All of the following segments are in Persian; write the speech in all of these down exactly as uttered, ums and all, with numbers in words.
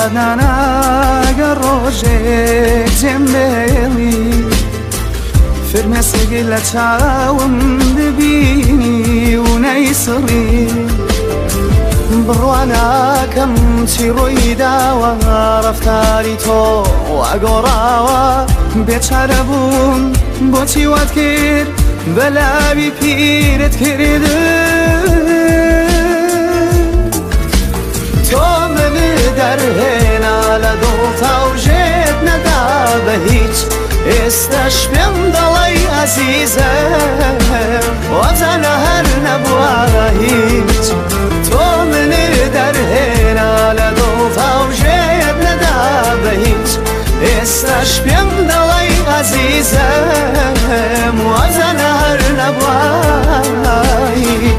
خدنانا گروژه جنبیلی فرمسگی لچاوم دبینی و نیسری بڕوانا کەم چی ڕووی داوە ڕەفتاری تۆ وەگۆڕاوە بێچارە بووم بۆچی وات کرد بەلاوی پیرت کردم تۆ من دەرهێنا لە دڵتا و ژێت نەدا بە هیچ ئێستاش پێم دەڵێی عەزیزەم وەزانە هەر نەبووە هیچ تۆ من دەرهێنا لە دڵتا و ژێت نەدا بە هیچ ئێستاش پێم دەڵێی عەزیزەم وەزانە هەر نەبووە هیچ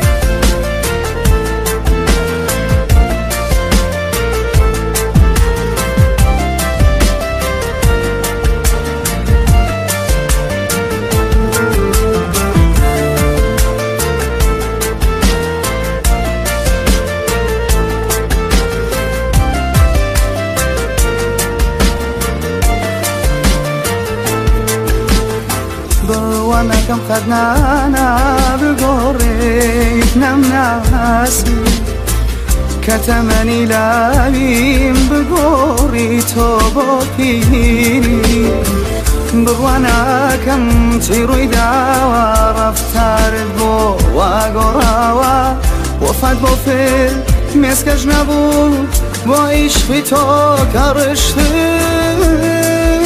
بڕوانەکەم خەدنانا بگۆڕێیت نەمناسی کە تەمەنی لاویم بگۆڕی تۆ بۆ پیری بڕوانەکەم چی ڕووی داوە ڕەفتارت بۆ وەگۆڕاوە وەفات بۆ فێر مێسکەش نەبوو بۆ عیشقی تۆ کە ڕشتم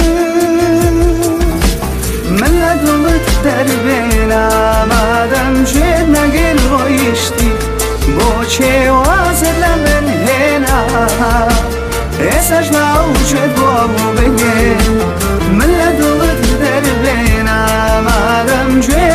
من لە دڵت دەربێنا مادەم ژێر نەگەر ڕۆیشتی بۆ چێوازت لە من هێنا ئێساش ناوچێت بۆ بگێ من لە دڵت دەربێنا مادەم ژێر